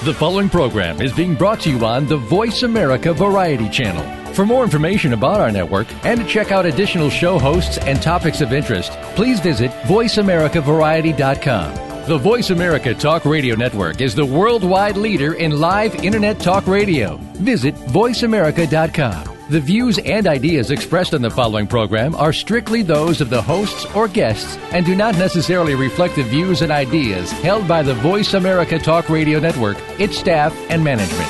The following program is being brought to you on the Voice America Variety Channel. For more information about our network and to check out additional show hosts and topics of interest, please visit voiceamericavariety.com. The Voice America Talk Radio Network is the worldwide leader in live Internet talk radio. Visit voiceamerica.com. The views and ideas expressed on the following program are strictly those of the hosts or guests and do not necessarily reflect the views and ideas held by the Voice America Talk Radio Network, its staff, and management.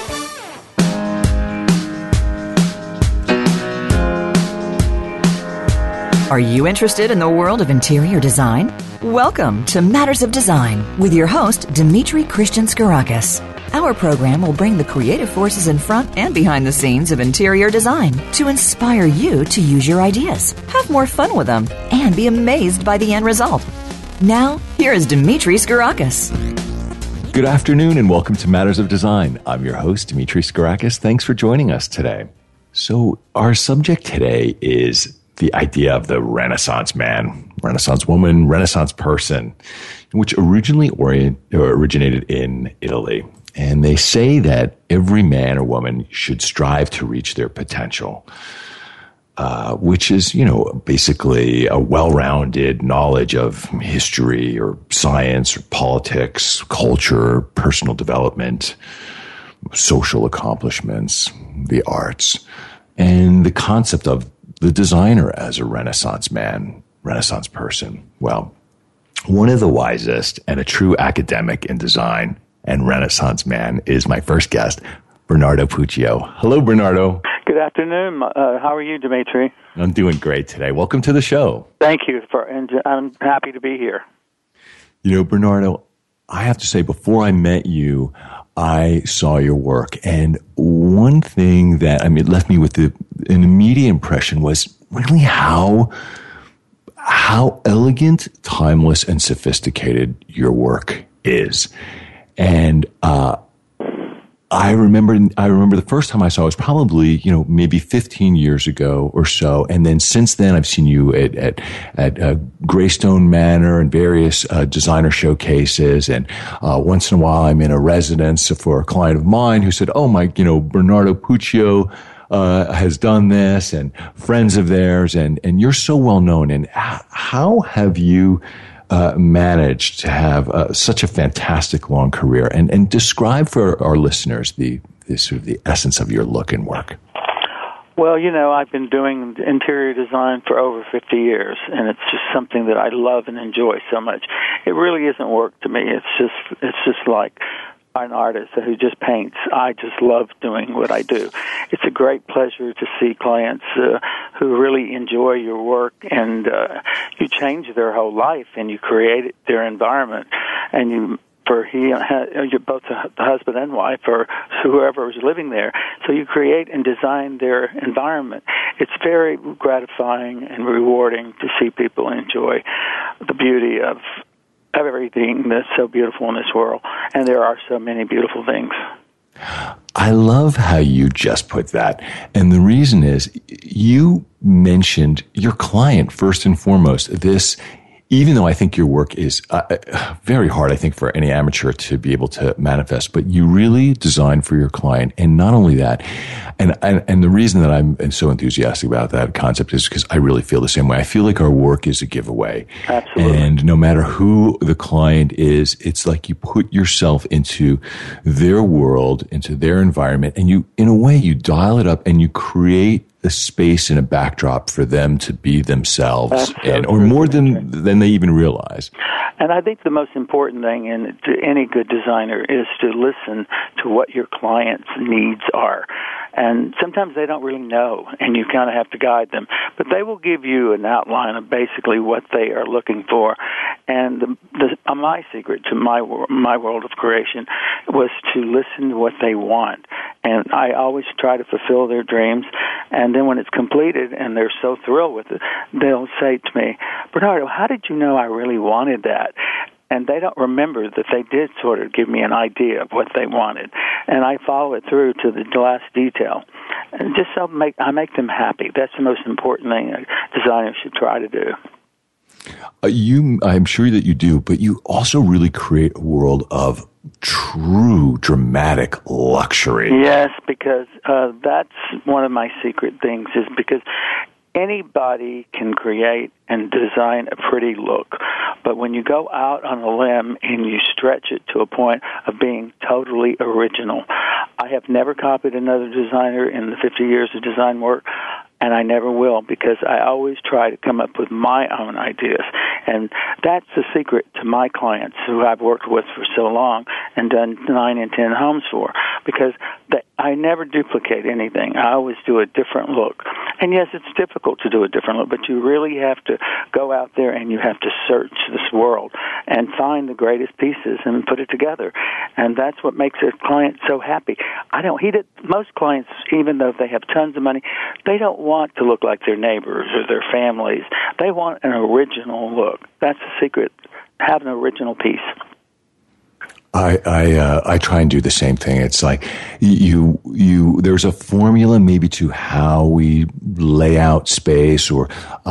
Are you interested in the world of interior design? Welcome to Matters of Design with your host, Dimitri Christian Skarakis. Our program will bring the creative forces in front and behind the scenes of interior design to inspire you to use your ideas, have more fun with them, and be amazed by the end result. Now, here is Dimitri Skarakis. Good afternoon and welcome to Matters of Design. I'm your host, Dimitri Skarakis. Thanks for joining us today. So our subject today is the idea of the Renaissance man, Renaissance woman, Renaissance person, which originally originated in Italy. And they say that every man or woman should strive to reach their potential, which is, basically a well-rounded knowledge of history or science or politics, culture, personal development, social accomplishments, the arts, and the concept of the designer as a Renaissance man, Renaissance person. Well, one of the wisest and a true academic in design and Renaissance man is my first guest, Bernardo Puccio. Hello, Bernardo. Good afternoon. How are you, Dimitri? I'm doing great today. Welcome to the show. Thank you, and I'm happy to be here. Bernardo, I have to say, before I met you, I saw your work, and one thing that left me with an immediate impression was really how elegant, timeless, and sophisticated your work is. And I remember the first time I saw it was probably, maybe 15 years ago or so. And then since then, I've seen you at Greystone Manor and various designer showcases. And once in a while, I'm in a residence for a client of mine who said, "Oh, Bernardo Puccio has done this," and friends of theirs. And you're so well known. And how have you managed to have such a fantastic long career, and describe for our listeners the sort of the essence of your look and work? Well, I've been doing interior design for over 50 years, and it's just something that I love and enjoy so much. It really isn't work to me. It's just like an artist who just paints. I just love doing what I do. It's a great pleasure to see clients who really enjoy your work, and you change their whole life, and you create their environment, and you're both the husband and wife, or whoever is living there. So you create and design their environment. It's very gratifying and rewarding to see people enjoy the beauty of everything that's so beautiful in this world, and there are so many beautiful things. I love how you just put that. And the reason is you mentioned your client first and foremost. This, even though I think your work is very hard, I think, for any amateur to be able to manifest, but you really design for your client. And not only that, and the reason that I'm so enthusiastic about that concept is because I really feel the same way. I feel like our work is a giveaway. Absolutely. And no matter who the client is, it's like you put yourself into their world, into their environment, and you, in a way, you dial it up and you create a space and a backdrop for them to be themselves, or more than they even realize. And I think the most important thing to any good designer is to listen to what your client's needs are. And sometimes they don't really know, and you kind of have to guide them. But they will give you an outline of basically what they are looking for. And my secret to my world of creation was to listen to what they want. And I always try to fulfill their dreams. And then when it's completed and they're so thrilled with it, they'll say to me, "Bernardo, how did you know I really wanted that?" And they don't remember that they did sort of give me an idea of what they wanted. And I follow it through to the last detail. And just so I make them happy. That's the most important thing a designer should try to do. I'm sure that you do, but you also really create a world of true dramatic luxury. Yes, because that's one of my secret things, is because anybody can create and design a pretty look, but when you go out on a limb and you stretch it to a point of being totally original, I have never copied another designer in the 50 years of design work, and I never will, because I always try to come up with my own ideas. And that's the secret to my clients who I've worked with for so long and done 9 and 10 homes for, because I never duplicate anything. I always do a different look. And yes, it's difficult to do a different look, but you really have to go out there and you have to search this world and find the greatest pieces and put it together. And that's what makes a client so happy. Most clients, even though they have tons of money, they don't want to look like their neighbors or their families. They want an original look. That's the secret. Have an original piece. I try and do the same thing. It's like there's a formula maybe to how we lay out space or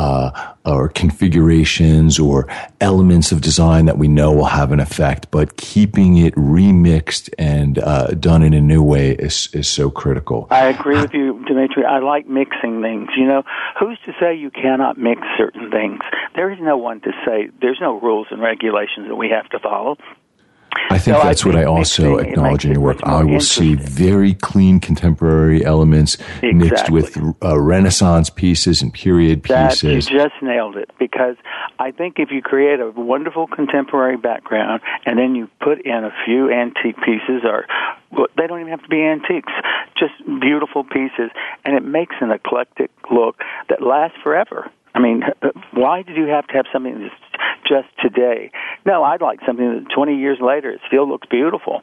configurations or elements of design that we know will have an effect, but keeping it remixed and done in a new way is so critical. I agree with you, Dimitri. I like mixing things. You know, who's to say you cannot mix certain things? There is no one to say. There's no rules and regulations that we have to follow. I think that's what I also acknowledge in your work. I will see very clean contemporary elements mixed with Renaissance pieces and period pieces. You just nailed it, because I think if you create a wonderful contemporary background and then you put in a few antique pieces, or they don't even have to be antiques, just beautiful pieces, and it makes an eclectic look that lasts forever. I mean, why did you have to have something that's just today? No, I'd like something that 20 years later it still looks beautiful.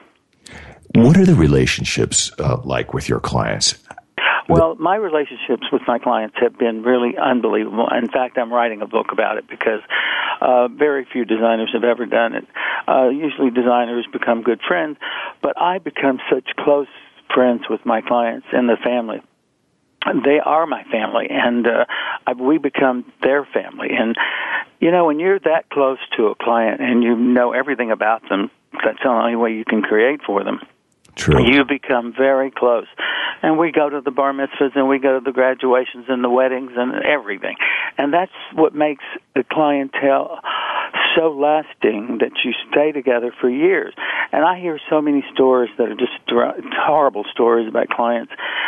What are the relationships like with your clients? Well, my relationships with my clients have been really unbelievable. In fact, I'm writing a book about it, because very few designers have ever done it. Usually designers become good friends, but I become such close friends with my clients and the family. They are my family, and we become their family. And, you know, when you're that close to a client and you know everything about them, that's the only way you can create for them. True. You become very close. And we go to the bar mitzvahs and we go to the graduations and the weddings and everything. And that's what makes the clientele so lasting, that you stay together for years. And I hear so many stories that are just horrible stories about clients.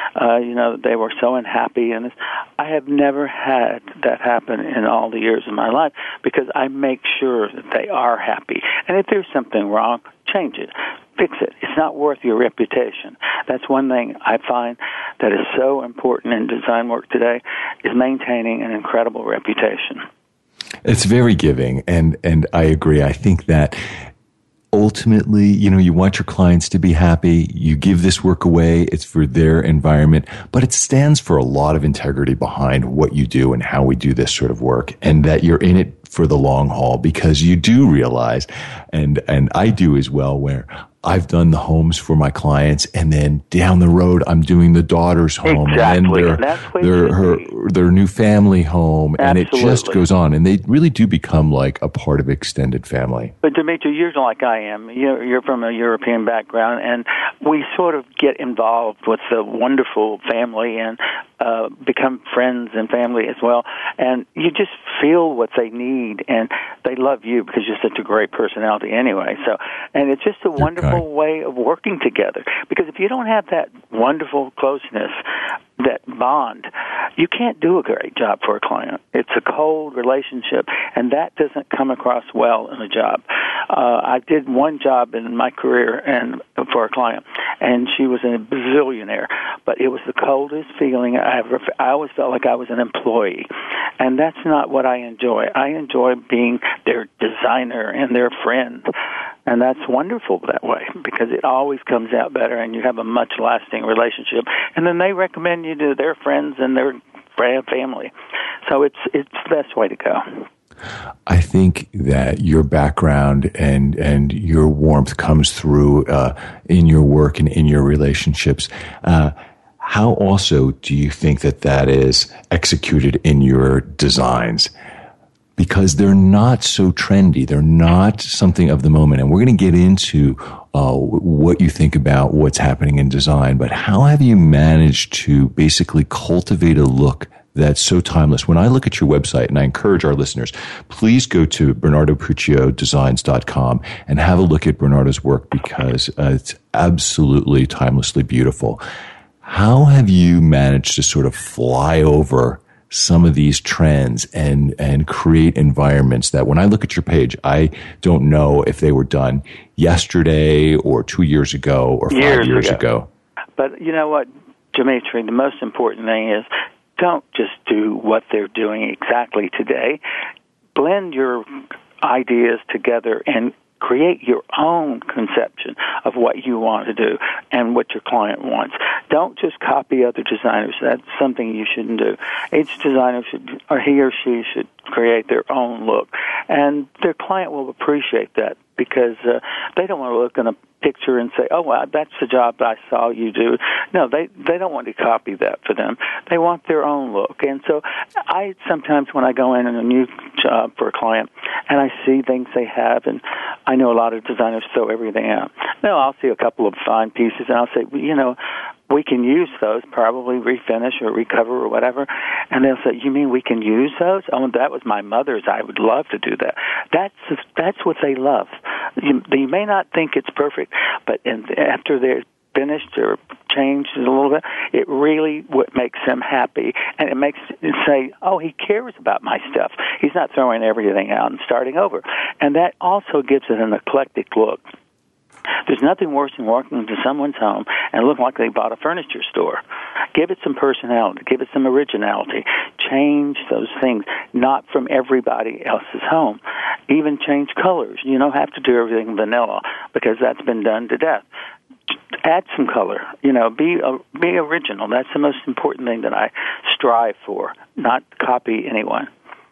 They were so unhappy. And I have never had that happen in all the years of my life, because I make sure that they are happy. And if there's something wrong, change it. Fix it. It's not worth your reputation. That's one thing I find that is so important in design work today, is maintaining an incredible reputation. It's very giving, and I agree. I think that ultimately, you want your clients to be happy. You give this work away. It's for their environment, but it stands for a lot of integrity behind what you do and how we do this sort of work, and that you're in it for the long haul, because you do realize, and I do as well, where I've done the homes for my clients, and then down the road, I'm doing the daughter's home, exactly. and then their new family home, Absolutely. And it just goes on, and they really do become like a part of extended family. But Dimitri, you're like I am. You're from a European background, and we sort of get involved with the wonderful family and become friends and family as well. And you just feel what they need, and they love you because you're such a great personality anyway. So, and it's just a wonderful way of working together, because if you don't have that wonderful closeness, that bond, you can't do a great job for a client. It's a cold relationship, and that doesn't come across well in a job. I did one job in my career and for a client, and she was a bazillionaire, but it was the coldest feeling I ever. I always felt like I was an employee, and that's not what I enjoy. I enjoy being their designer and their friend. And that's wonderful that way, because it always comes out better, and you have a much lasting relationship. And then they recommend you to their friends and their family. So it's the best way to go. I think that your background and your warmth comes through in your work and in your relationships. How also do you think that is executed in your designs? Because they're not so trendy. They're not something of the moment. And we're going to get into what you think about what's happening in design, but how have you managed to basically cultivate a look that's so timeless? When I look at your website, and I encourage our listeners, please go to BernardoPuccioDesigns.com and have a look at Bernardo's work, because it's absolutely timelessly beautiful. How have you managed to sort of fly over some of these trends and create environments that when I look at your page, I don't know if they were done yesterday or 2 years ago or 5 years ago. But you know what, Dimitri, the most important thing is don't just do what they're doing exactly today. Blend your ideas together and create your own conception of what you want to do and what your client wants. Don't just copy other designers. That's something you shouldn't do. Each designer should, or he or she should, create their own look. And their client will appreciate that, because they don't want to look in a picture and say, oh, well, that's the job I saw you do. No, they don't want to copy that for them. They want their own look. And so I sometimes, when I go in a new job for a client and I see things they have, and I know a lot of designers throw everything out. No, I'll see a couple of fine pieces and I'll say, well, you know, we can use those, probably refinish or recover or whatever. And they'll say, you mean we can use those? Oh, that was my mother's. I would love to do that. That's what they love. You may not think it's perfect, but after they're finished or changed a little bit, it really what makes them happy. And it makes it say, oh, he cares about my stuff. He's not throwing everything out and starting over. And that also gives it an eclectic look. There's nothing worse than walking into someone's home and looking like they bought a furniture store. Give it some personality. Give it some originality. Change those things, not from everybody else's home. Even change colors. You don't have to do everything vanilla, because that's been done to death. Add some color. You know, be original. That's the most important thing that I strive for, not copy anyone.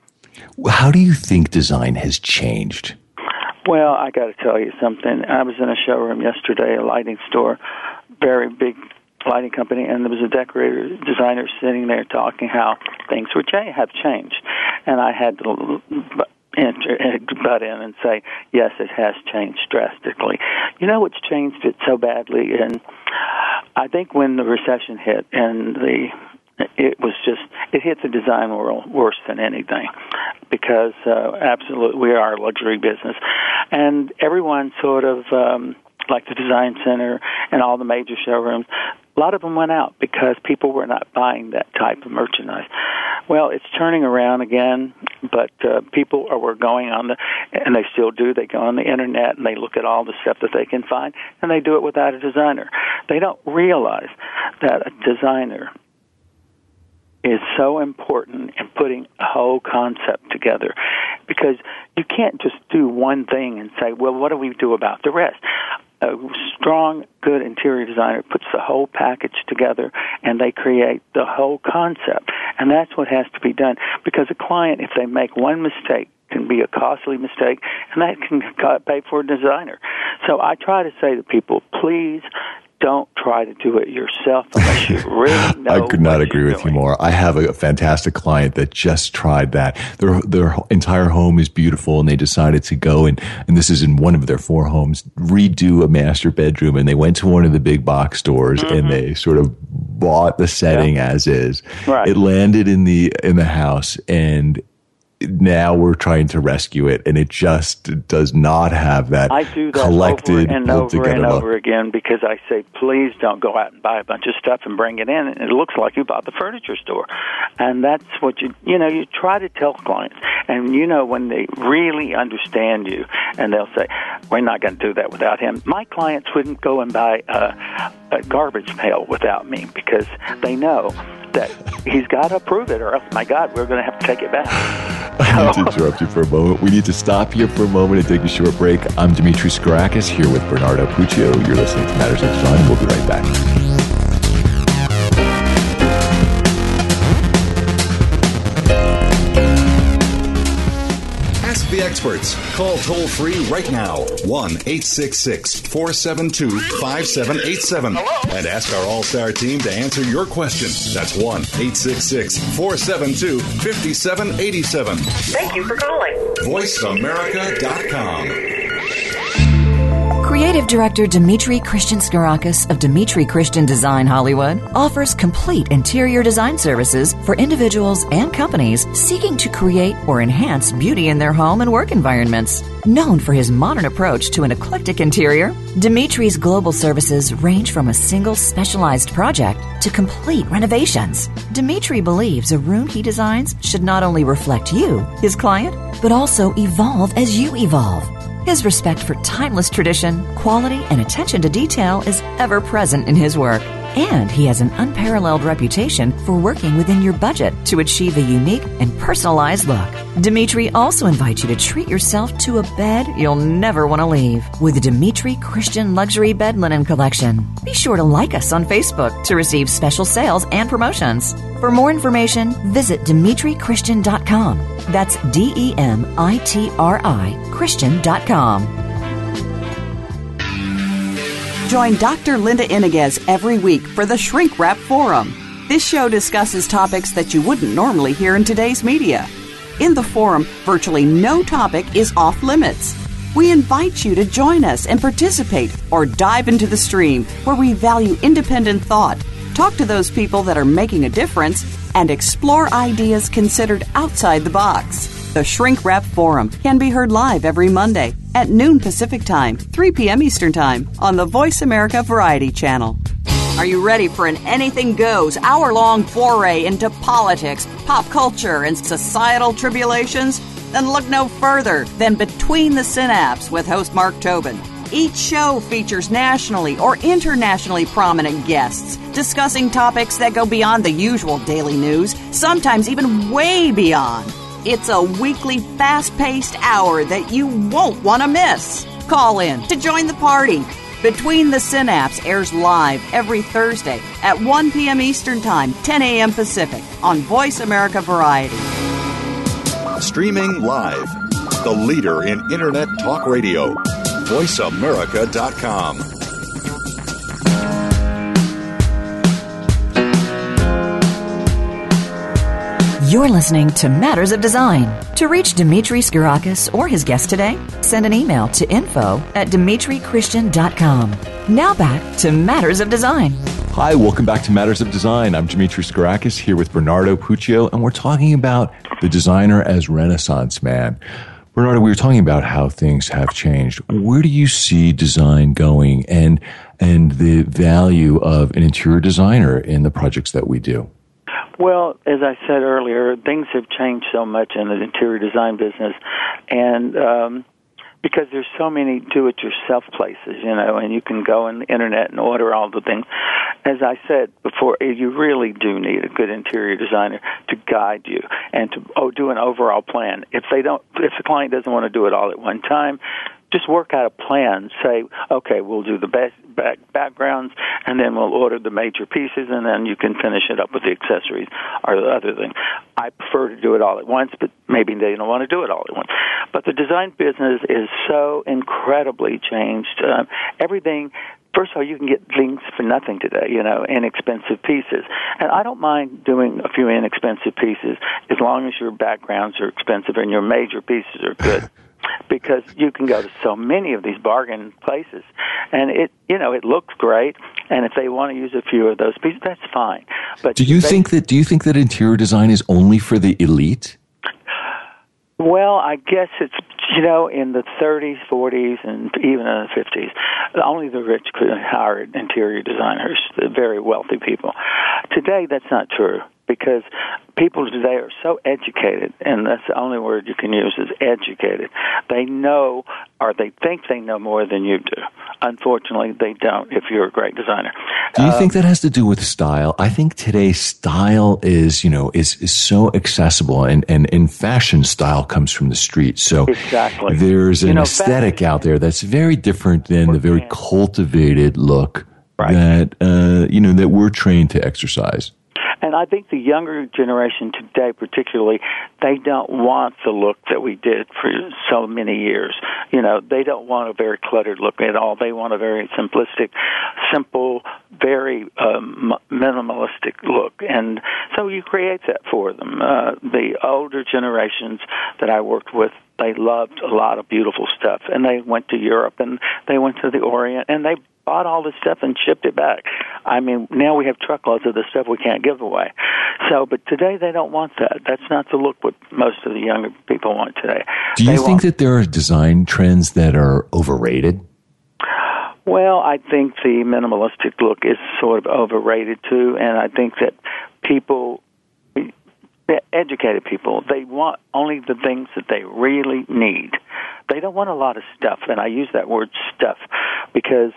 How do you think design has changed? Well, I got to tell you something. I was in a showroom yesterday, a lighting store, very big lighting company, and there was a designer sitting there talking how things have changed. And I had to butt in and say, yes, it has changed drastically. You know what's changed it so badly? And I think when the recession hit and it hit the design world worse than anything, because absolutely we are a luxury business, and everyone sort of like the Design Center and all the major showrooms, a lot of them went out because people were not buying that type of merchandise. Well, it's turning around again, but people were going on and they still do, they go on the internet and they look at all the stuff that they can find, and they do it without a designer. They don't realize that a designer is so important in putting a whole concept together, because you can't just do one thing and say, well, what do we do about the rest? A strong, good interior designer puts the whole package together, and they create the whole concept. And that's what has to be done, because a client, if they make one mistake, can be a costly mistake, and that can pay for a designer. So I try to say to people, please don't try to do it yourself unless you really know. I could not agree with you more. I have a fantastic client that just tried that. Their entire home is beautiful, and they decided to go and this is in one of their 4 homes, redo a master bedroom, and they went to one of the big box stores and they sort of bought the setting as is. Right. It landed in the house, and now we're trying to rescue it, and it just does not have that collected, over and over again, because I say, please don't go out and buy a bunch of stuff and bring it in, and it looks like you bought the furniture store. And that's what you try to tell clients. And when they really understand you, and they'll say, we're not going to do that without him. My clients wouldn't go and buy a garbage pail without me, because they know that he's got to approve it, or else, my God, we're going to have to take it back. I need to interrupt you for a moment. We need to stop here for a moment and take a short break. I'm Dimitri Skarakis here with Bernardo Puccio. You're listening to Matters of Design. We'll be right back. The experts. Call toll free right now, 1-866-472-5787, and ask our All-Star team to answer your question. That's 1-866-472-5787. Thank you for calling. VoiceAmerica.com. Creative Director Dimitri Christian Skarakis of Dimitri Christian Design Hollywood offers complete interior design services for individuals and companies seeking to create or enhance beauty in their home and work environments. Known for his modern approach to an eclectic interior, Dimitri's global services range from a single specialized project to complete renovations. Dimitri believes a room he designs should not only reflect you, his client, but also evolve as you evolve. His respect for timeless tradition, quality, and attention to detail is ever present in his work. And he has an unparalleled reputation for working within your budget to achieve a unique and personalized look. Dimitri also invites you to treat yourself to a bed you'll never want to leave with the Dimitri Christian Luxury Bed Linen Collection. Be sure to like us on Facebook to receive special sales and promotions. For more information, visit DimitriChristian.com. That's DEMITRI Christian.com. Join Dr. Linda Iniguez every week for the Shrink Wrap Forum. This show discusses topics that you wouldn't normally hear in today's media. In the forum, virtually no topic is off limits. We invite you to join us and participate or dive into the stream where we value independent thought, talk to those people that are making a difference, and explore ideas considered outside the box. The Shrink Wrap Forum can be heard live every Monday at noon Pacific Time, 3 p.m. Eastern Time on the Voice America Variety Channel. Are you ready for an anything goes, hour-long foray into politics, pop culture, and societal tribulations? Then look no further than Between the Synapse with host Mark Tobin. Each show features nationally or internationally prominent guests discussing topics that go beyond the usual daily news, sometimes even way beyond. It's a weekly, fast-paced hour that you won't want to miss. Call in to join the party. Between the Synapse airs live every Thursday at 1 p.m. Eastern Time, 10 a.m. Pacific on Voice America Variety. Streaming live, the leader in Internet talk radio, VoiceAmerica.com. You're listening to Matters of Design. To reach Dimitri Skarakis or his guest today, send an email to info@DimitriChristian.com. Now back to Matters of Design. Hi, welcome back to Matters of Design. I'm Dimitri Skarakis here with Bernardo Puccio, and we're talking about the designer as Renaissance man. Bernardo, we were talking about how things have changed. Where do you see design going and the value of an interior designer in the projects that we do? Well, as I said earlier, things have changed so much in the interior design business, and because there's so many do-it-yourself places, and you can go on the Internet and order all the things. As I said before, you really do need a good interior designer to guide you and to do an overall plan. If the client doesn't want to do it all at one time, just work out a plan. Say, okay, we'll do the best backgrounds, and then we'll order the major pieces, and then you can finish it up with the accessories or the other thing. I prefer to do it all at once, but maybe they don't want to do it all at once. But the design business is so incredibly changed. Everything. First of all, you can get things for nothing today, inexpensive pieces. And I don't mind doing a few inexpensive pieces as long as your backgrounds are expensive and your major pieces are good. Because you can go to so many of these bargain places, and it looks great. And if they want to use a few of those pieces, that's fine. But do you think that interior design is only for the elite? Well, I guess it's, in the 30s, 40s, and even in the 50s, only the rich could hire interior designers, the very wealthy people. Today, that's not true, because people today are so educated, and that's the only word you can use is educated. They know, or they think they know more than you do. Unfortunately, they don't if you're a great designer. Do you think that has to do with style? I think today's style is so accessible, and in fashion, style comes from the street. So exactly. There's an aesthetic out there that's very different than the very cultivated look that we're trained to exercise. And I think the younger generation today, particularly, they don't want the look that we did for so many years. They don't want a very cluttered look at all. They want a very simplistic, simple, very minimalistic look. And so you create that for them. The older generations that I worked with they loved a lot of beautiful stuff, and they went to Europe, and they went to the Orient, and they bought all this stuff and shipped it back. I mean, now we have truckloads of the stuff we can't give away. So, but today they don't want that. That's not the look what most of the younger people want today. Do you think that there are design trends that are overrated? Well, I think the minimalistic look is sort of overrated too, and I think that people, educated people, they want only the things that they really need. They don't want a lot of stuff, and I use that word stuff because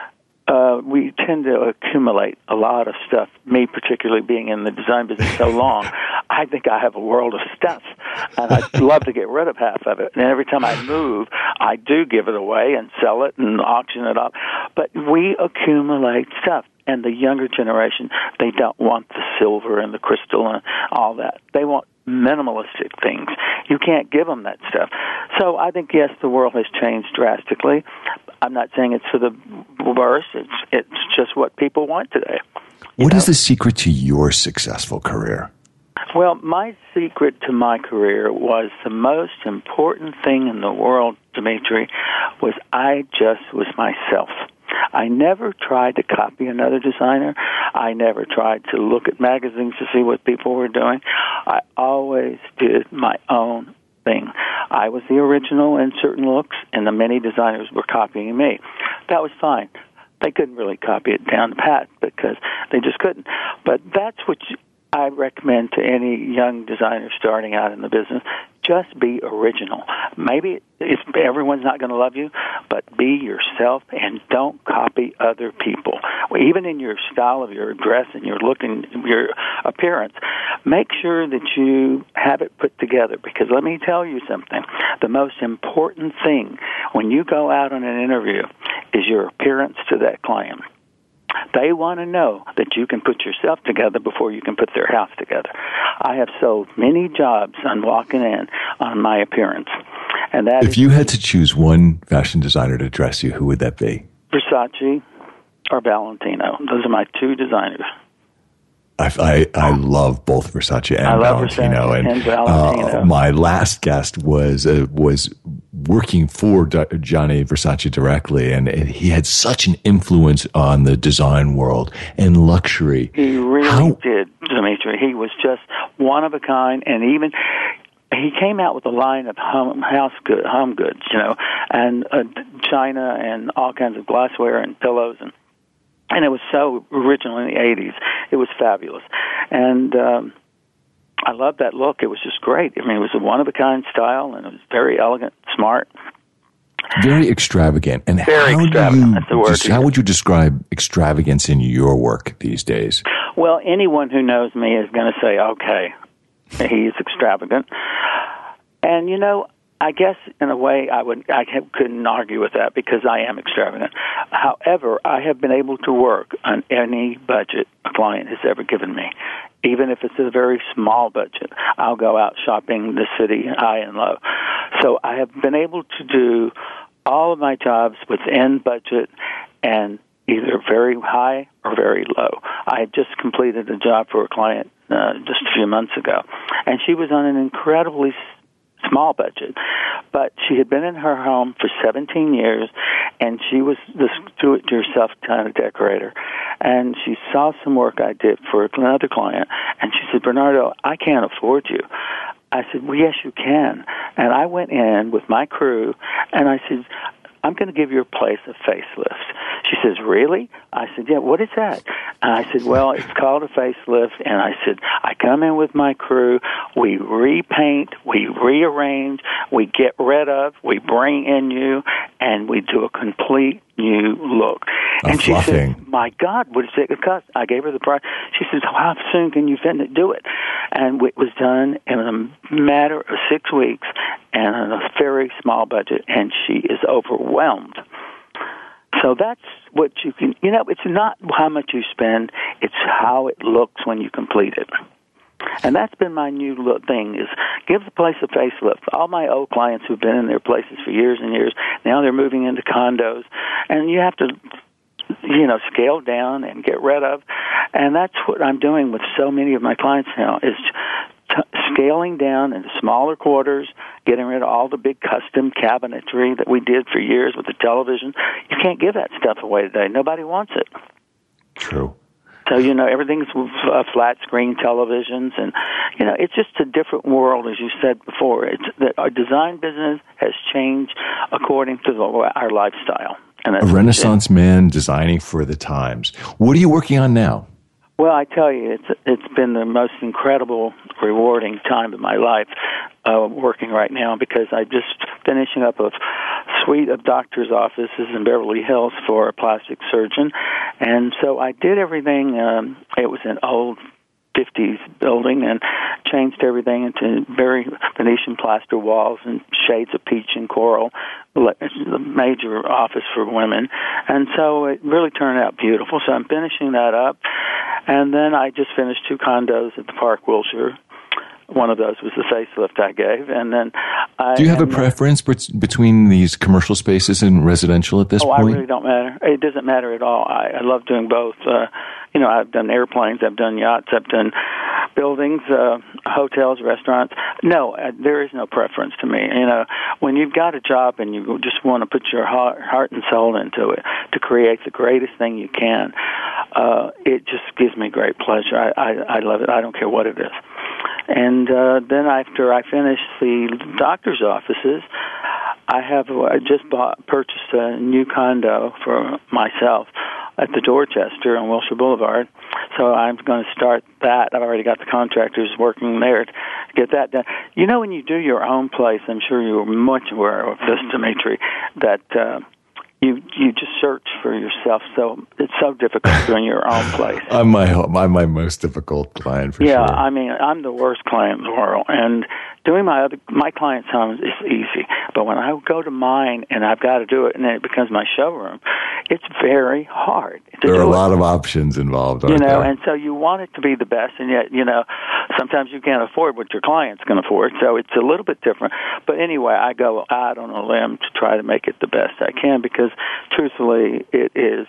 we tend to accumulate a lot of stuff. Me particularly being in the design business so long, I think I have a world of stuff, and I'd love to get rid of half of it. And every time I move, I do give it away and sell it and auction it off. But we accumulate stuff. And the younger generation, they don't want the silver and the crystal and all that. They want minimalistic things. You can't give them that stuff. So I think, yes, the world has changed drastically. I'm not saying it's for the worse. It's just what people want today. What is the secret to your successful career? Well, my secret to my career was the most important thing in the world, Dimitri, was I just was myself. I never tried to copy another designer. I never tried to look at magazines to see what people were doing. I always did my own thing. I was the original in certain looks, and the many designers were copying me. That was fine. They couldn't really copy it down pat because they just couldn't. But that's what I recommend to any young designer starting out in the business. Just be original. Maybe if everyone's not going to love you, but be yourself and don't copy other people. Even in your style of your dress and your look and your appearance, make sure that you have it put together. Because let me tell you something. The most important thing when you go out on an interview is your appearance to that client. They want to know that you can put yourself together before you can put their house together. I have sold many jobs on walking in on my appearance. And that if you had to choose one fashion designer to dress you, who would that be? Versace or Valentino. Those are my two designers. I love both Versace and Valentino. And Valentino. My last guest was working for Gianni Versace directly, and he had such an influence on the design world and luxury. He really did, Dimitri. He was just one of a kind, and even he came out with a line of home goods, and china and all kinds of glassware and pillows and it was so original in the 80s. It was fabulous. And I loved that look. It was just great. I mean, it was a one-of-a-kind style, and it was very elegant, smart. Very extravagant. And very extravagant. That's the word. How would you describe extravagance in your work these days? Well, anyone who knows me is going to say, okay, he's extravagant. And, I guess in a way I couldn't argue with that because I am extravagant. However, I have been able to work on any budget a client has ever given me. Even if it's a very small budget, I'll go out shopping the city high and low. So I have been able to do all of my jobs within budget and either very high or very low. I had just completed a job for a client just a few months ago, and she was on an incredibly small budget, but she had been in her home for 17 years, and she was this do-it-yourself kind of decorator. And she saw some work I did for another client, and she said, Bernardo, I can't afford you. I said, well, yes, you can. And I went in with my crew, and I said, I'm going to give your place a facelift. She says, really? I said, yeah, what is that? And I said, well, it's called a facelift. And I said, I come in with my crew, we repaint, we rearrange, we get rid of, we bring in new, and we do a complete new look. And she said, my God, what is it cost? I gave her the price. She says, how soon can you do it? And it was done in a matter of 6 weeks and on a very small budget, and she is overwhelmed. So that's what you can, it's not how much you spend, it's how it looks when you complete it. And that's been my new thing, is give the place a facelift. All my old clients who've been in their places for years and years, now they're moving into condos, and you have to, scale down and get rid of. And that's what I'm doing with so many of my clients now, is scaling down into smaller quarters, getting rid of all the big custom cabinetry that we did for years with the television. You can't give that stuff away today. Nobody wants it. True. So, everything's flat screen televisions, and, it's just a different world, as you said before. It's that our design business has changed according to our lifestyle. And a Renaissance man designing for the times. What are you working on now? Well, I tell you, it's been the most incredible, rewarding time of my life working right now, because I'm just finishing up a suite of doctor's offices in Beverly Hills for a plastic surgeon. And so I did everything. It was an old 50s building, and changed everything into very Venetian plaster walls and shades of peach and coral, a major office for women. And so it really turned out beautiful. So I'm finishing that up. And then I just finished 2 condos at the Park Wilshire. One of those was the facelift I gave. And then do you have a preference between these commercial spaces and residential at this point? I really don't matter. It doesn't matter at all. I love doing both. I've done airplanes, I've done yachts, I've done buildings, hotels, restaurants. No, there is no preference to me. When you've got a job and you just want to put your heart and soul into it to create the greatest thing you can, it just gives me great pleasure. I love it. I don't care what it is. And then after I finish the doctor's offices, I just purchased a new condo for myself at the Dorchester on Wilshire Boulevard. So I'm going to start that. I've already got the contractors working there to get that done. When you do your own place, I'm sure you're much aware of this, Dimitri, that you just search for yourself. So it's so difficult doing your own place. I'm my most difficult client for sure. Yeah, I mean, I'm the worst client in the world, and doing my clients' homes is easy. But when I go to mine and I've got to do it, and then it becomes my showroom, it's very hard. There are a lot of options involved, aren't there? And so you want it to be the best, and yet, sometimes you can't afford what your clients can afford, so it's a little bit different. But anyway, I go out on a limb to try to make it the best I can, because truthfully, it is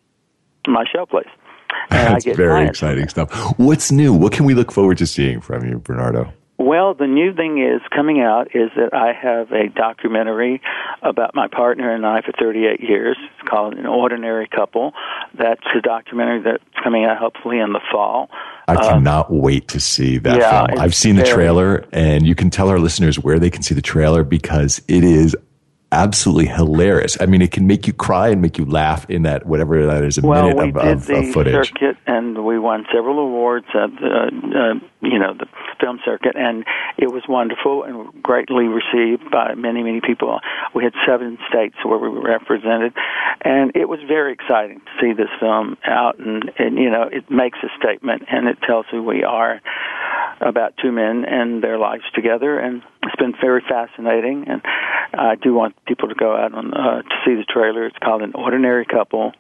my show place. And That's very exciting stuff. What's new? What can we look forward to seeing from you, Bernardo? Well, the new thing is coming out is that I have a documentary about my partner and I for 38 years. It's called An Ordinary Couple. That's a documentary that's coming out hopefully in the fall. I cannot wait to see that film. I've seen the trailer, and you can tell our listeners where they can see the trailer, because it is absolutely hilarious. I mean, it can make you cry and make you laugh in that, whatever that is, minute of footage. We did the circuit, and we won several awards at the film circuit, and it was wonderful and greatly received by many, many people. We had 7 states where we were represented, and it was very exciting to see this film out, and it makes a statement, and it tells who we are about 2 men and their lives together, and it's been very fascinating, and I do want people to go out to see the trailer. It's called An Ordinary Couple,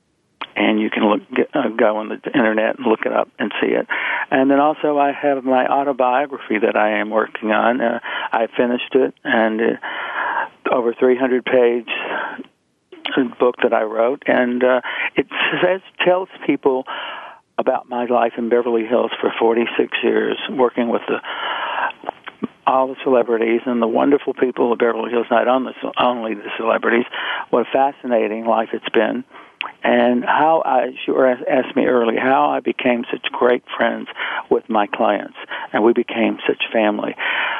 and you can go on the internet and look it up and see it. And then also I have my autobiography that I am working on. I finished it, and over 300-page book that I wrote, and it tells people about my life in Beverly Hills for 46 years, working with all the celebrities and the wonderful people of Beverly Hills, not only the celebrities. What a fascinating life it's been. And how you asked me earlier, how I became such great friends with my clients, and we became such family.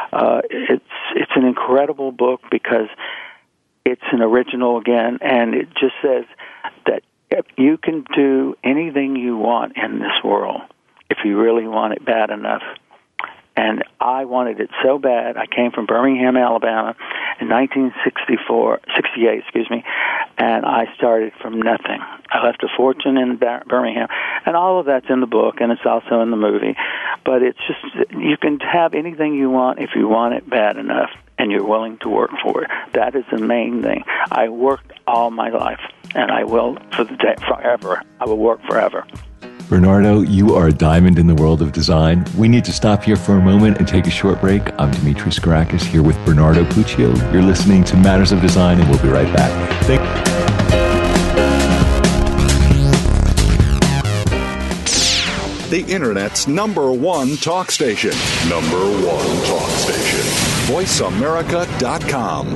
It's an incredible book, because it's an original again, and it just says that you can do anything you want in this world if you really want it bad enough. And I wanted it so bad. I came from Birmingham, Alabama in 1968, and I started from nothing. I left a fortune in Birmingham, and all of that's in the book, and it's also in the movie. But it's just, you can have anything you want if you want it bad enough, and you're willing to work for it. That is the main thing. I worked all my life, and I will forever. I will work forever. Bernardo, you are a diamond in the world of design. We need to stop here for a moment and take a short break. I'm Dimitri Skarakis here with Bernardo Puccio. You're listening to Matters of Design, and we'll be right back. the Internet's #1 talk station. #1 talk station. VoiceAmerica.com.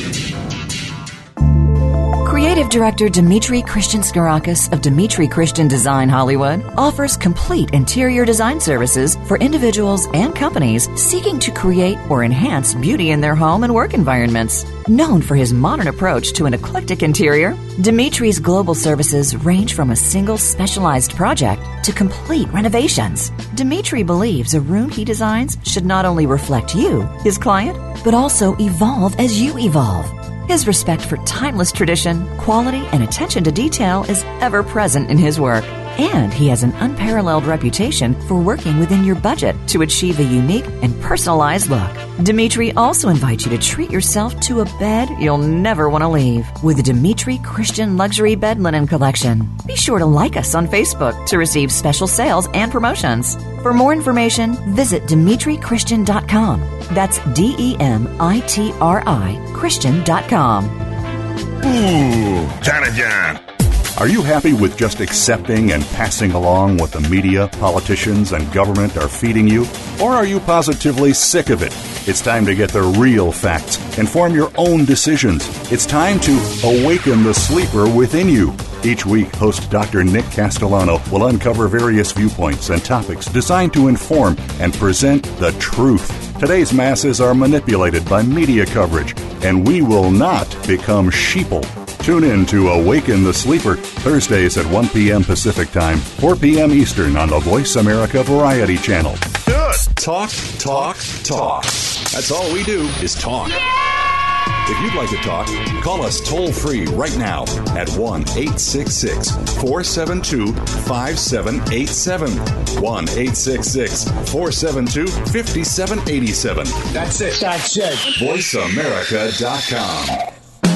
Creative director Dimitri Christian Skarakis of Dimitri Christian Design Hollywood offers complete interior design services for individuals and companies seeking to create or enhance beauty in their home and work environments. Known for his modern approach to an eclectic interior, Dimitri's global services range from a single specialized project to complete renovations. Dimitri believes a room he designs should not only reflect you, his client, but also evolve as you evolve. His respect for timeless tradition, quality, and attention to detail is ever present in his work. And he has an unparalleled reputation for working within your budget to achieve a unique and personalized look. Dimitri also invites you to treat yourself to a bed you'll never want to leave with the Dimitri Christian Luxury Bed Linen Collection. Be sure to like us on Facebook to receive special sales and promotions. For more information, visit DimitriChristian.com. That's DEMITRI Christian.com. Ooh, China John. Are you happy with just accepting and passing along what the media, politicians, and government are feeding you? Or are you positively sick of it? It's time to get the real facts and form your own decisions. It's time to awaken the sleeper within you. Each week, host Dr. Nick Castellano will uncover various viewpoints and topics designed to inform and present the truth. Today's masses are manipulated by media coverage, and we will not become sheeple. Tune in to Awaken the Sleeper, Thursdays at 1 p.m. Pacific Time, 4 p.m. Eastern on the Voice America Variety Channel. Good. Talk, talk, talk. That's all we do is talk. If you'd like to talk, call us toll-free right now at 1-866-472-5787. 1-866-472-5787. That's it. VoiceAmerica.com.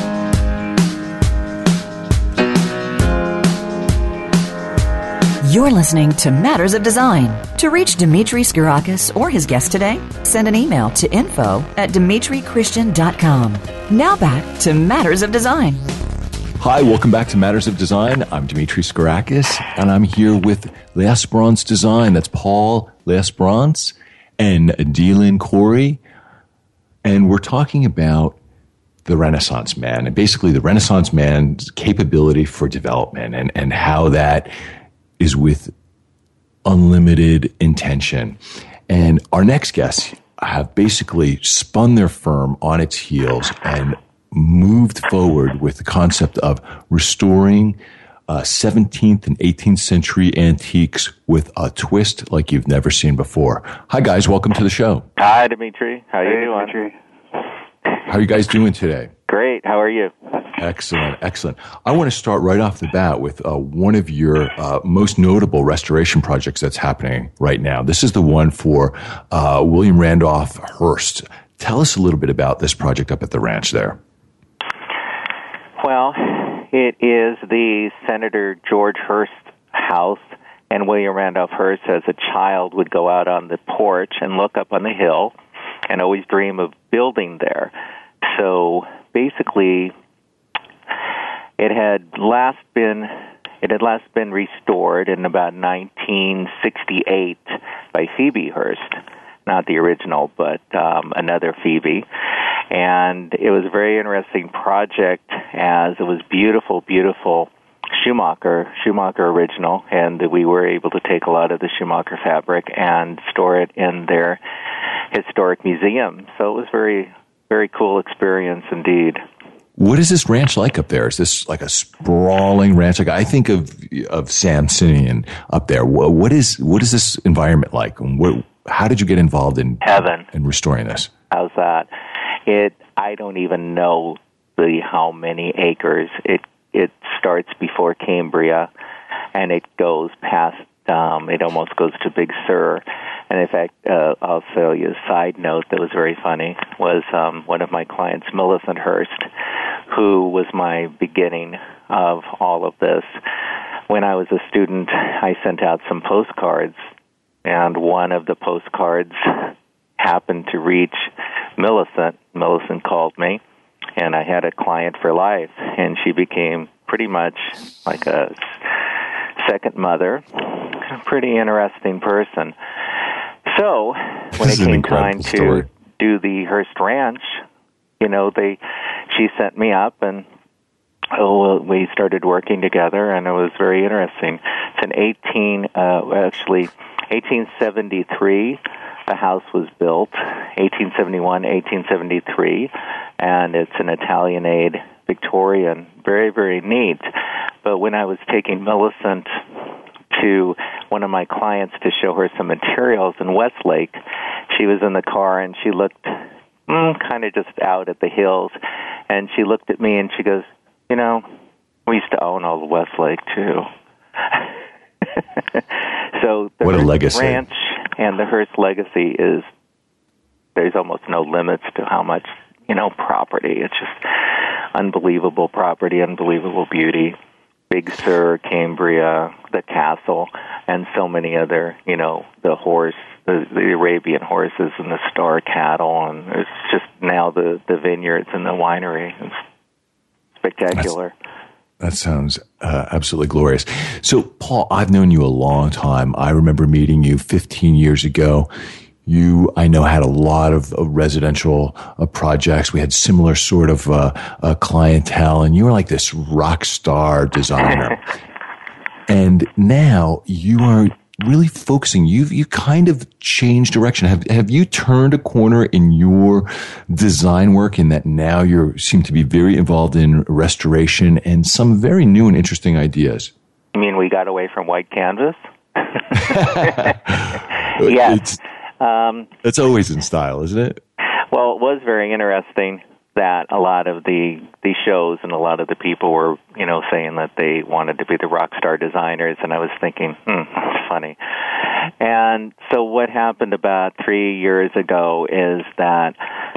You're listening to Matters of Design. To reach Dimitri Skarakis or his guest today, send an email to info@DimitriChristian.com. Now back to Matters of Design. Hi, welcome back to Matters of Design. I'm Dimitri Skarakis, and I'm here with L'Esperance Design. That's Paul L'Esperance and Dylan Corey. And we're talking about the Renaissance man, and basically the Renaissance man's capability for development and how that is with unlimited intention. And our next guests have basically spun their firm on its heels and moved forward with the concept of restoring 17th and 18th century antiques with a twist like you've never seen before. Hi, guys. Welcome to the show. Hi, Dimitri. How are you doing? Dimitri. How are you guys doing today? Great. How are you? Excellent, excellent. I want to start right off the bat with one of your most notable restoration projects that's happening right now. This is the one for William Randolph Hearst. Tell us a little bit about this project up at the ranch there. Well, it is the Senator George Hearst house, and William Randolph Hearst as a child would go out on the porch and look up on the hill and always dream of building there. So basically, it had last been restored in about 1968 by Phoebe Hearst, not the original, but another Phoebe. And it was a very interesting project, as it was beautiful Schumacher original, and we were able to take a lot of the Schumacher fabric and store it in their historic museum. So it was very, very cool experience indeed. What is this ranch like up there? Is this like a sprawling ranch? Like I think of Samsonian up there. What is this environment like? And how did you get involved in heaven in restoring this? How's that? I don't even know how many acres. It starts before Cambria, and it goes past. It almost goes to Big Sur. And in fact, I'll tell you a side note that was very funny, was one of my clients, Millicent Hearst, who was my beginning of all of this. When I was a student, I sent out some postcards, and one of the postcards happened to reach Millicent. Millicent called me, and I had a client for life, and she became pretty much like a second mother. a pretty interesting person. So when it came time to do the Hearst Ranch, she sent me up, and we started working together, and it was very interesting. It's in 1873. The house was built, 1871, 1873, and it's an Italianate Victorian, very, very neat. But when I was taking Millicent to one of my clients to show her some materials in Westlake, she was in the car and she looked kind of just out at the hills, and she looked at me and she goes, we used to own all the Westlake too. So the what a legacy. Ranch and the Hearst legacy is, there's almost no limits to how much, property. It's just unbelievable property, unbelievable beauty. Big Sur, Cambria, the castle, and so many other, the horse, the Arabian horses and the star cattle, and it's just now the vineyards and the winery. It's spectacular. That sounds absolutely glorious. So, Paul, I've known you a long time. I remember meeting you 15 years ago. You, I know, had a lot of residential projects. We had similar sort of clientele, and you were like this rock star designer. And now you are really focusing. You kind of changed direction. Have you turned a corner in your design work in that now you seem to be very involved in restoration and some very new and interesting ideas? You mean we got away from white canvas? Yes. It's always in style, isn't it? Well, it was very interesting that a lot of the shows and a lot of the people were, saying that they wanted to be the rock star designers, and I was thinking, that's funny. And so what happened about 3 years ago is that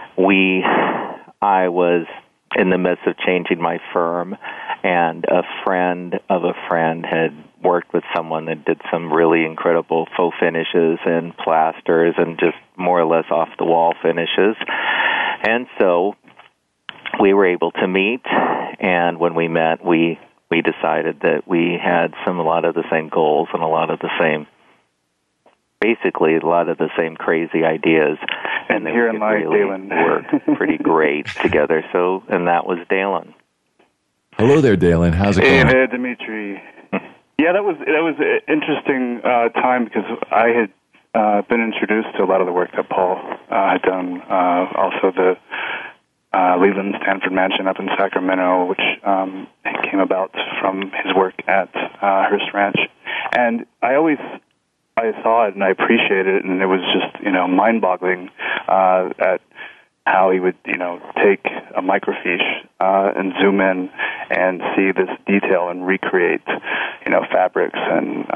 I was in the midst of changing my firm, and a friend of a friend had worked with someone that did some really incredible faux finishes and plasters and just more or less off-the-wall finishes. And so we were able to meet, and when we met, we decided that we had a lot of the same goals and a lot of the same crazy ideas, and here we in could really Dalen. work pretty great together. So, and that was Dalen. Hello there, Dalen. How's it going? Hey there, Dimitri. Yeah, that was an interesting time because I had been introduced to a lot of the work that Paul had done. Also, the Leland Stanford Mansion up in Sacramento, which came about from his work at Hearst Ranch. And I saw it and I appreciated it, and it was just, mind-boggling at how he would, take a microfiche and zoom in and see this detail and recreate, fabrics and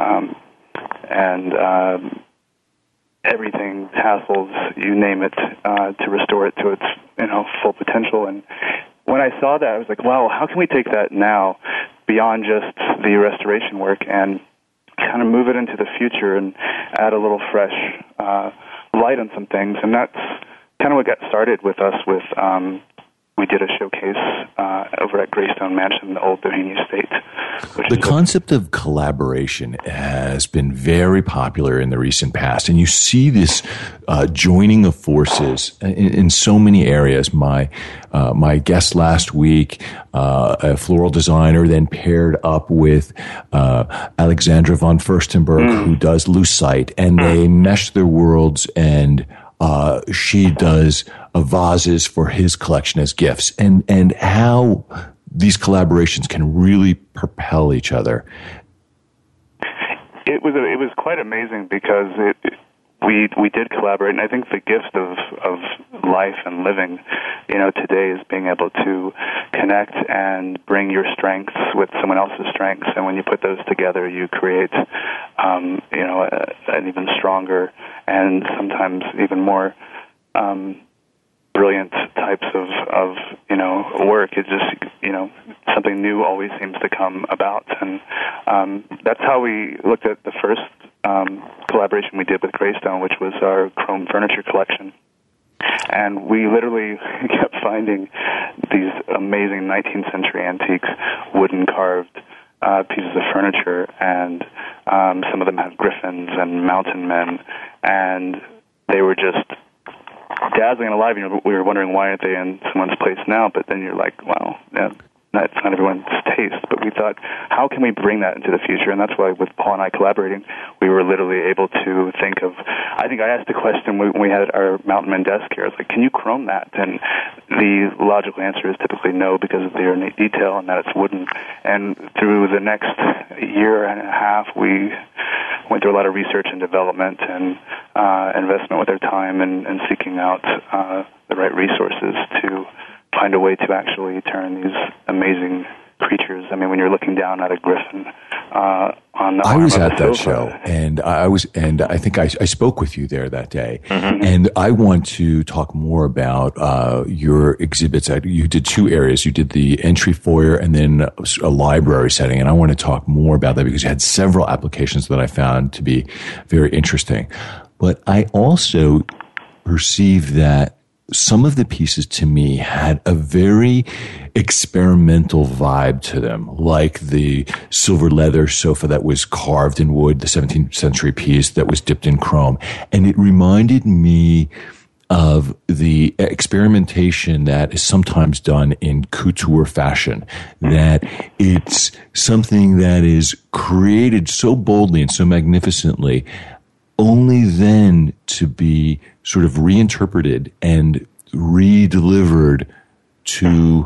everything, tassels, you name it, to restore it to its, full potential. And when I saw that, I was like, wow, how can we take that now beyond just the restoration work and kind of move it into the future and add a little fresh light on some things? And that's kind of what got started with us with, we did a showcase over at Greystone Mansion, the old Doheny Estate. The concept of collaboration has been very popular in the recent past, and you see this joining of forces in so many areas. My guest last week, a floral designer, then paired up with Alexandra von Furstenberg, who does Lucite, and they mesh their worlds, and she does vases for his collection as gifts, and how these collaborations can really propel each other. It was quite amazing because we did collaborate, and I think the gift of life and living, today is being able to connect and bring your strengths with someone else's strengths, and when you put those together, you create, an even stronger and sometimes even more brilliant types of work. It just, something new always seems to come about, and that's how we looked at the first collaboration we did with Greystone, which was our chrome furniture collection. And we literally kept finding these amazing 19th century antiques, wooden carved pieces of furniture, and some of them had griffins and mountain men, and they were just dazzling and alive. We were wondering, why aren't they in someone's place now? But then you're like, wow, yeah, that's not everyone's taste. But we thought, how can we bring that into the future? And that's why with Paul and I collaborating, we were literally able to think of, I think I asked the question when we had our Mountain Men desk here, I was like, can you chrome that? And the logical answer is typically no, because of the ornate detail and that it's wooden. And through the next year and a half, we went through a lot of research and development and investment with our time and seeking out the right resources to find a way to actually turn these amazing creatures. I mean, when you're looking down at a griffin on the I was arm of at the that sofa, show, and I think I spoke with you there that day. Mm-hmm. And I want to talk more about your exhibits. You did two areas. You did the entry foyer and then a library setting. And I want to talk more about that because you had several applications that I found to be very interesting. But I also perceived that some of the pieces to me had a very experimental vibe to them, like the silver leather sofa that was carved in wood, the 17th century piece that was dipped in chrome. And it reminded me of the experimentation that is sometimes done in couture fashion, that it's something that is created so boldly and so magnificently, only then to be sort of reinterpreted and redelivered to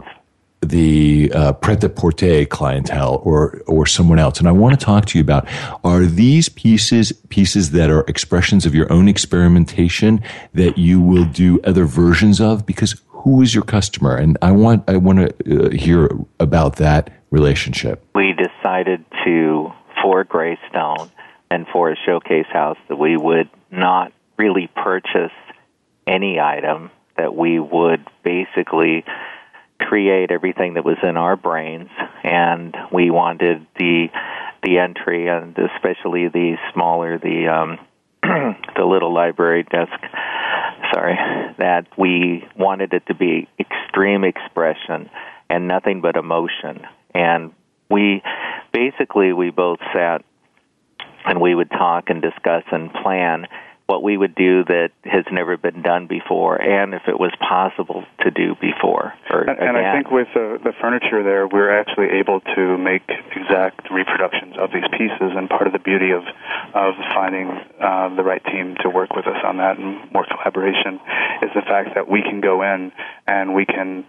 the pret-a-porter clientele or someone else. And I want to talk to you about, are these pieces that are expressions of your own experimentation that you will do other versions of? Because who is your customer? And I want to hear about that relationship. We decided for Greystone and for a showcase house, that we would not really purchase any item, that we would basically create everything that was in our brains, and we wanted the entry, and especially the smaller, the little library desk, that we wanted it to be extreme expression and nothing but emotion. And we both sat and we would talk and discuss and plan what we would do that has never been done before, and if it was possible to do before. And I think with the furniture there, we're actually able to make exact reproductions of these pieces, and part of the beauty of finding the right team to work with us on that and more collaboration is the fact that we can go in and we can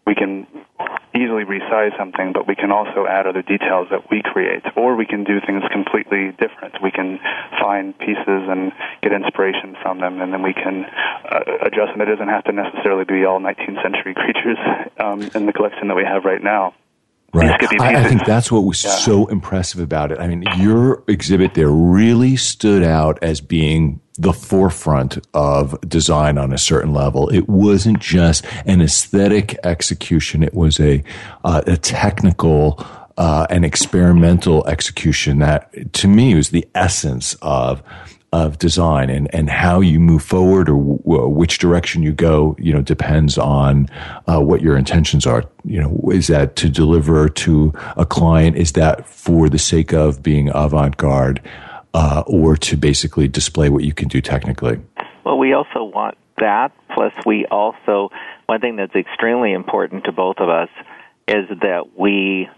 easily resize something, but we can also add other details that we create, or we can do things completely different. We can find pieces and get inspiration from them, and then we can adjust them. It doesn't have to necessarily be all 19th century creatures in the collection that we have right now. Right. I think that's what was so impressive about it. I mean, your exhibit there really stood out as being the forefront of design on a certain level. It wasn't just an aesthetic execution. It was a technical and experimental execution that, to me, was the essence of design, and how you move forward or which direction you go, depends on what your intentions are. Is that to deliver to a client? Is that for the sake of being avant-garde, or to basically display what you can do technically? Well, we also want that. Plus, one thing that's extremely important to both of us is that we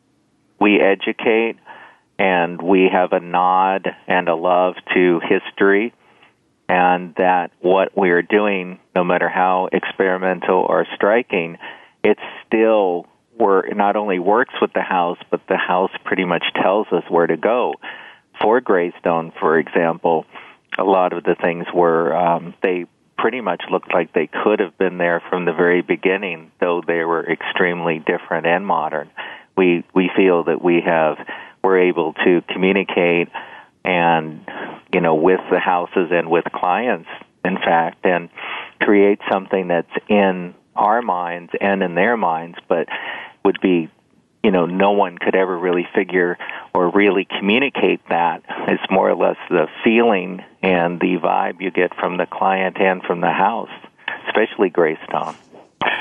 educate, and we have a nod and a love to history, and that what we are doing, no matter how experimental or striking, it still not only works with the house, but the house pretty much tells us where to go. For Greystone, for example, a lot of the things were, they pretty much looked like they could have been there from the very beginning, though they were extremely different and modern. We feel that we're able to communicate and, with the houses and with clients, in fact, and create something that's in our minds and in their minds, but would be, no one could ever really figure or really communicate that. It's more or less the feeling and the vibe you get from the client and from the house, especially Greystone.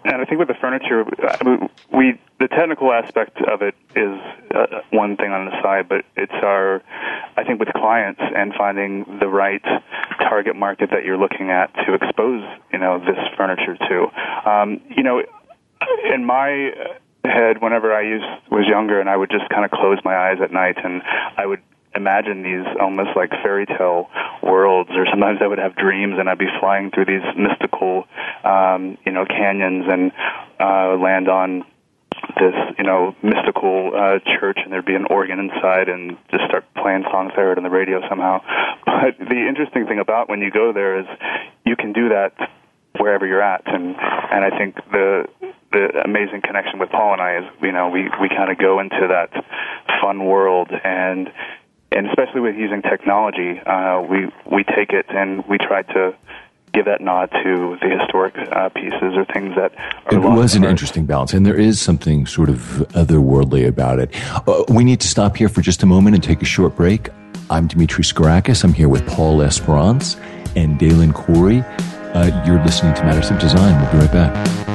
And I think with the furniture, the technical aspect of it is one thing on the side, but I think with clients and finding the right target market that you're looking at to expose, this furniture to. In my head, whenever I was younger, and I would just kind of close my eyes at night, and I would imagine these almost like fairy tale worlds, or sometimes I would have dreams and I'd be flying through these mystical, canyons and land on this, mystical church, and there'd be an organ inside and just start playing songs I heard on the radio somehow. But the interesting thing about when you go there is you can do that wherever you're at, and I think the amazing connection with Paul and I is, we kind of go into that fun world, and especially with using technology, we take it and we try to give that nod to the historic pieces or things that are It was an interesting balance, and there is something sort of otherworldly about it. We need to stop here for just a moment and take a short break. I'm Dimitri Skarakis. I'm here with Paul L'Esperance and Dalen Corey. You're listening to Matters of Design. We'll be right back.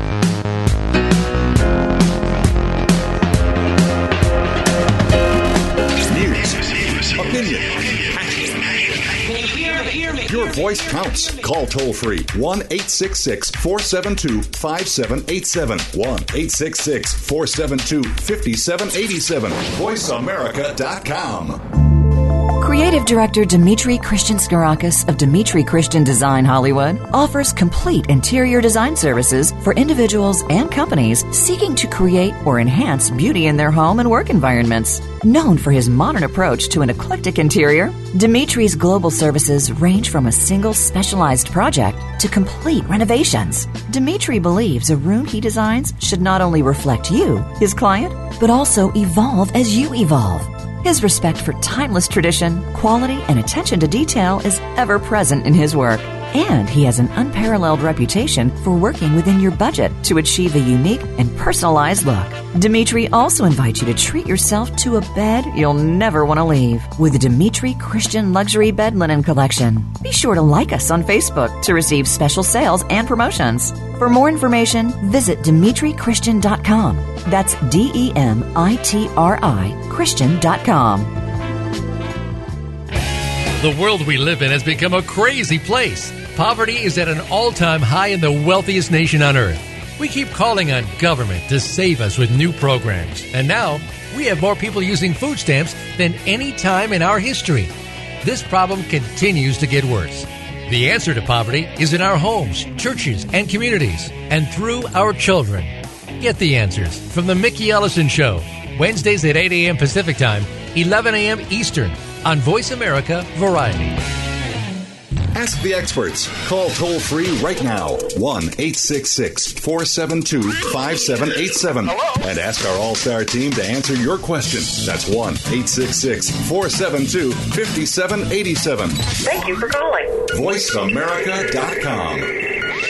Your voice counts. Call toll-free 1-866-472-5787. 1-866-472-5787. VoiceAmerica.com. Creative Director Dimitri Christian Skarakis of Dimitri Christian Design Hollywood offers complete interior design services for individuals and companies seeking to create or enhance beauty in their home and work environments. Known for his modern approach to an eclectic interior, Dimitri's global services range from a single specialized project to complete renovations. Dimitri believes a room he designs should not only reflect you, his client, but also evolve as you evolve. His respect for timeless tradition, quality, and attention to detail is ever present in his work. And he has an unparalleled reputation for working within your budget to achieve a unique and personalized look. Dimitri also invites you to treat yourself to a bed you'll never want to leave with the Dimitri Christian Luxury Bed Linen Collection. Be sure to like us on Facebook to receive special sales and promotions. For more information, visit DimitriChristian.com. That's DEMITRI Christian.com. The world we live in has become a crazy place. Poverty is at an all-time high in the wealthiest nation on earth. We keep calling on government to save us with new programs. And now, we have more people using food stamps than any time in our history. This problem continues to get worse. The answer to poverty is in our homes, churches, and communities, and through our children. Get the answers from The Mickey Ellison Show, Wednesdays at 8 a.m. Pacific Time, 11 a.m. Eastern, on Voice America Variety. Ask the experts. Call toll-free right now, 1-866-472-5787. And ask our all-star team to answer your question. That's 1-866-472-5787. Thank you for calling. VoiceAmerica.com.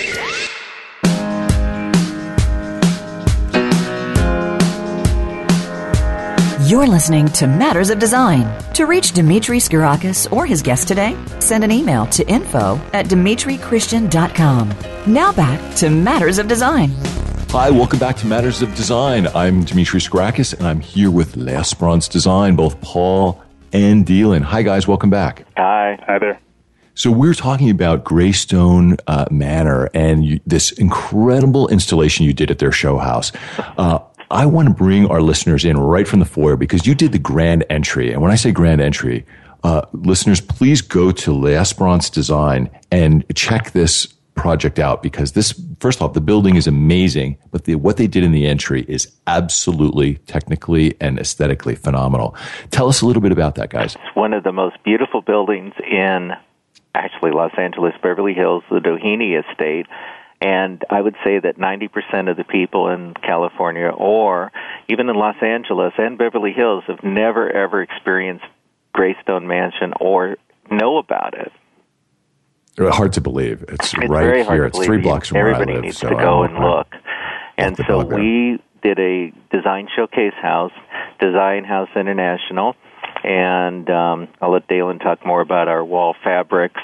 You're listening to Matters of Design. To reach Dimitri Skarakis or his guest today, send an email to info@dimitrichristian.com. Now back to Matters of Design. Hi, welcome back to Matters of Design. I'm Dimitri Skarakis, and I'm here with L'Esperance Design, both Paul and Dalen. Hi, guys. Welcome back. Hi. Hi there. So we're talking about Greystone Manor and this incredible installation you did at their show house. I want to bring our listeners in right from the foyer because you did the grand entry. And when I say grand entry, listeners, please go to L'Esperance Design and check this project out because this, first off, the building is amazing, but what they did in the entry is absolutely technically and aesthetically phenomenal. Tell us a little bit about that, guys. It's one of the most beautiful buildings in actually Los Angeles, Beverly Hills, the Doheny Estate. And I would say that 90% of the people in California or even in Los Angeles and Beverly Hills have never, ever experienced Greystone Mansion or know about it. Hard to believe. It's right very here. It's 3 blocks from where I live. Everybody needs to go and look. And so we did a design showcase house, Design House International, and I'll let Dalen talk more about our wall fabrics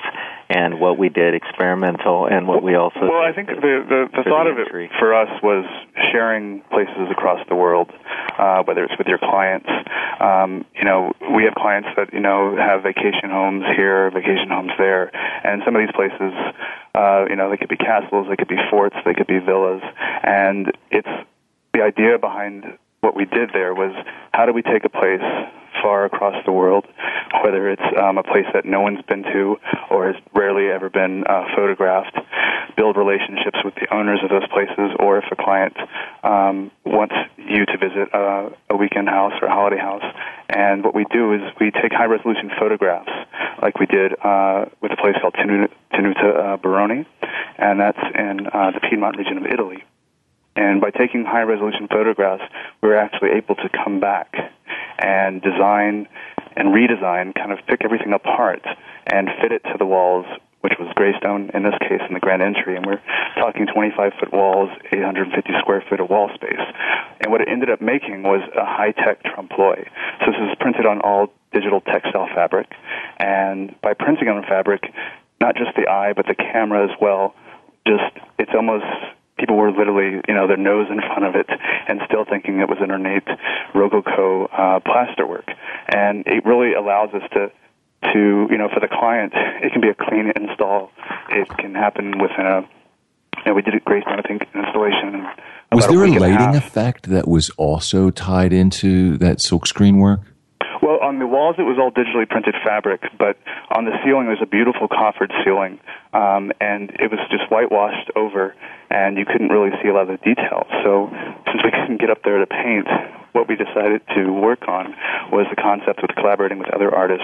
and what we did experimental, and what we also well, I think the thought of it for us was sharing places across the world, whether it's with your clients. We have clients that have vacation homes here, vacation homes there, and some of these places, they could be castles, they could be forts, they could be villas, and it's the idea behind what we did there was, how do we take a place far across the world, whether it's a place that no one's been to or has rarely ever been photographed, build relationships with the owners of those places, or if a client wants you to visit a weekend house or a holiday house. And what we do is we take high-resolution photographs, like we did with a place called Tenuta Baroni, and that's in the Piedmont region of Italy. And by taking high-resolution photographs, we were actually able to come back and design and redesign, kind of pick everything apart and fit it to the walls, which was Greystone, in this case, in the grand entry. And we're talking 25-foot walls, 850 square feet of wall space. And what it ended up making was a high-tech trompe-l'oeil. So this is printed on all digital textile fabric. And by printing on fabric, not just the eye, but the camera as well, it's almost... People were literally, their nose in front of it and still thinking it was an ornate Rococo plasterwork. And it really allows us to, for the client, it can be a clean install. It can happen within we did a Greystone, I think, installation. Was there a lighting effect that was also tied into that silkscreen work? Well, on the walls, it was all digitally printed fabric, but on the ceiling, there's a beautiful coffered ceiling, and it was just whitewashed over, and you couldn't really see a lot of the details. So since we couldn't get up there to paint, what we decided to work on was the concept of collaborating with other artists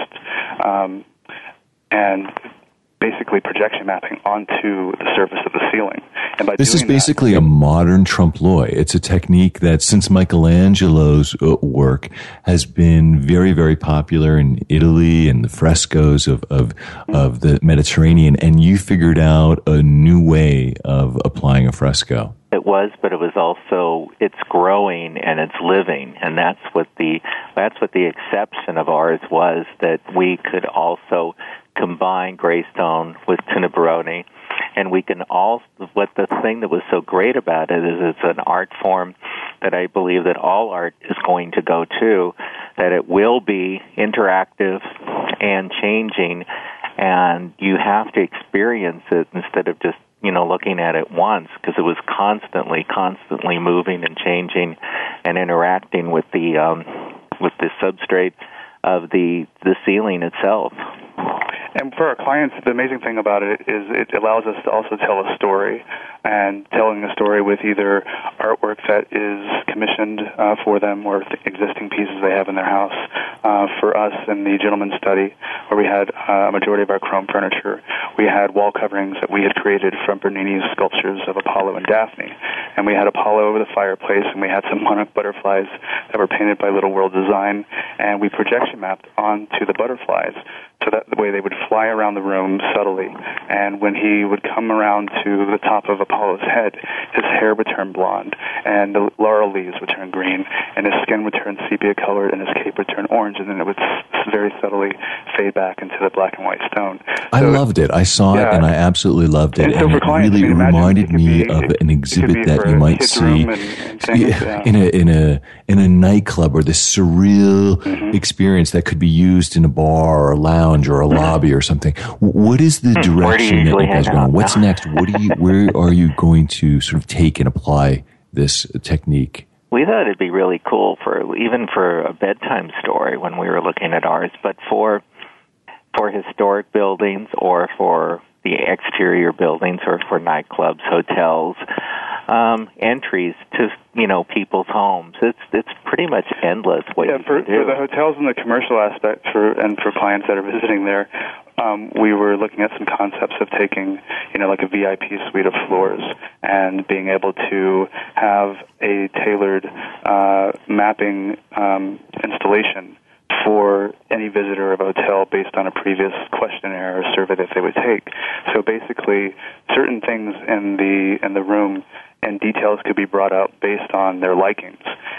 and basically projection mapping onto the surface of the ceiling. And by this is basically a modern trompe-l'oeil. It's a technique that, since Michelangelo's work, has been very, very popular in Italy and the frescoes of the Mediterranean, and you figured out a new way of applying a fresco. It was, but it was also, it's growing and it's living, and that's what the exception of ours was, that we could also combine Greystone with Tenuta Baroni, and we can also, what the thing that was so great about it is it's an art form that I believe that all art is going to go to, that it will be interactive and changing, and you have to experience it instead of just looking at it once, because it was constantly moving and changing and interacting with the substrate of the ceiling itself. And for our clients, the amazing thing about it is it allows us to also tell a story, and telling a story with either artwork that is commissioned for them or existing pieces they have in their house. For us in the Gentleman's Study, where we had a majority of our chrome furniture, we had wall coverings that we had created from Bernini's sculptures of Apollo and Daphne. And we had Apollo over the fireplace, and we had some monarch butterflies that were painted by Little World Design, and we projection mapped onto the butterflies, so that the way they would fly around the room subtly. And when he would come around to the top of Apollo's head, his hair would turn blonde, and the laurel leaves would turn green, and his skin would turn sepia-colored, and his cape would turn orange, and then it would very subtly fade back into the black and white stone. I loved it. I saw it, and I absolutely loved it. And it really reminded me of an exhibit that you might see in a nightclub, or this surreal experience that could be used in a bar or a lounge or a lobby or something. What is the direction that you guys are going? What's next? Where are you going to sort of take and apply this technique? We thought it'd be really cool even for a bedtime story when we were looking at ours, but for historic buildings, or for the exterior buildings, or for nightclubs, hotels, entries to people's homes. It's pretty much endless what you can do. For the hotels and the commercial aspect, for clients that are visiting there, we were looking at some concepts of taking like a VIP suite of floors and being able to have a tailored mapping installation for any visitor of a hotel based on a previous questionnaire or survey that they would take. So basically, certain things in the room and details could be brought up based on their likings.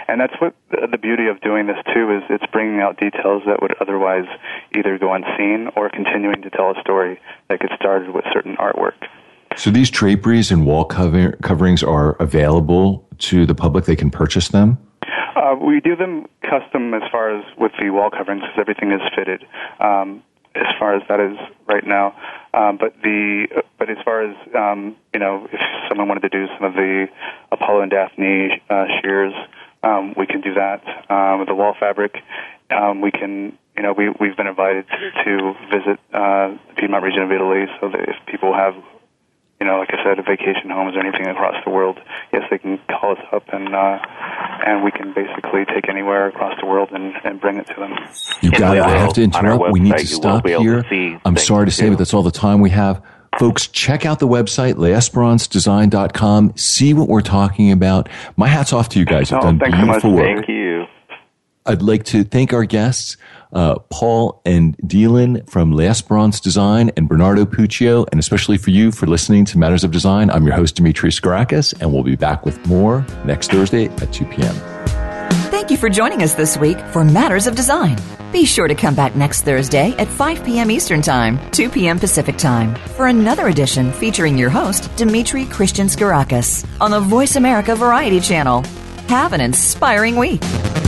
And that's what the beauty of doing this, too, is it's bringing out details that would otherwise either go unseen or continuing to tell a story that gets started with certain artwork. So these draperies and wall coverings are available to the public? They can purchase them? We do them custom as far as with the wall coverings, because everything is fitted as far as that is right now. But as far as if someone wanted to do some of the Apollo and Daphne shears, we can do that. With the wall fabric, we can. We've been invited to visit the Piedmont region of Italy, so that if people have, like I said, vacation homes or anything across the world, yes, they can call us up and we can basically take anywhere across the world and bring it to them. You got it. I have to interrupt. We need to stop here. I'm sorry to say, but that's all the time we have. Folks, check out the website, l'espérancedesign.com. See what we're talking about. My hat's off to you guys. You've done beautiful work. Thank you. I'd like to thank our guests, Paul and Dylan from L'Esperance Design and Bernardo Puccio, and especially for you for listening to Matters of Design. I'm your host, Dimitri Skarakis, and we'll be back with more next Thursday at 2 p.m. Thank you for joining us this week for Matters of Design. Be sure to come back next Thursday at 5 p.m. Eastern Time, 2 p.m. Pacific Time for another edition featuring your host, Dimitri Christian Skarakis, on the Voice America Variety Channel. Have an inspiring week.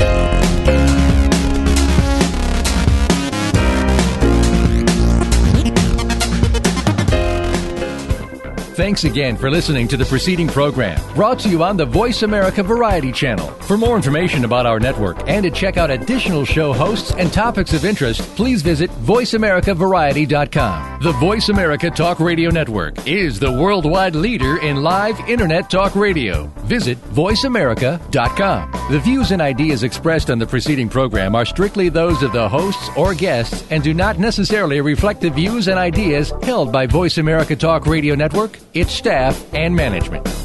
Thanks again for listening to the preceding program, brought to you on the Voice America Variety Channel. For more information about our network and to check out additional show hosts and topics of interest, please visit VoiceAmericaVariety.com. The Voice America Talk Radio Network is the worldwide leader in live Internet talk radio. Visit VoiceAmerica.com. The views and ideas expressed on the preceding program are strictly those of the hosts or guests and do not necessarily reflect the views and ideas held by Voice America Talk Radio Network, its staff, and management.